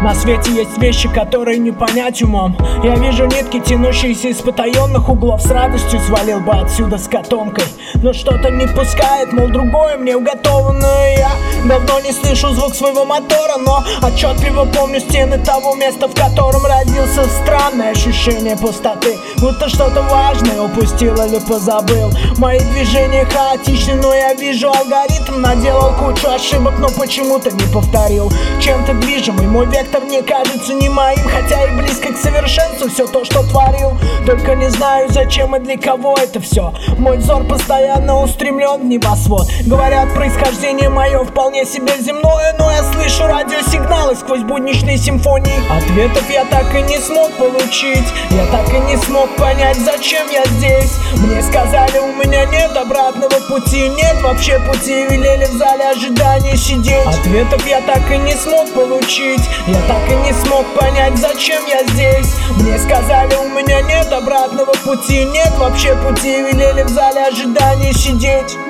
На свете есть вещи, которые не понять умом. Я вижу нитки, тянущиеся из потаенных углов. С радостью свалил бы отсюда с котомкой, но что-то не пускает, мол, другое мне уготовано. Я давно не слышу звук своего мотора, но отчетливо помню стены того места, в котором родился. Странное ощущение пустоты, будто что-то важное упустил или позабыл. Мои движения хаотичны, но я вижу алгоритм. Наделал кучу ошибок, но почему-то не повторил. Чем-то движимый мой вектор не кажется не моим, хотя и близко к совершенству все то, что творил. Только не знаю, зачем и для кого это все. Мой взор постоянно устремлен в небосвод. Говорят, происхождение мое вполне себе земное, но я слышу радиосигналы сквозь будничные симфонии. Ответов я так и не смог получить. Я так и не смог понять, зачем я здесь. Мне сказали, у меня нет обратного пути. Нет вообще пути, велели в зале ожидания сидеть. Ответов я так и не смог получить. Я так и не смог понять, зачем я здесь. Мне сказали, у меня нет обратного пути. Нет вообще пути, велели в зале ожидания сидеть.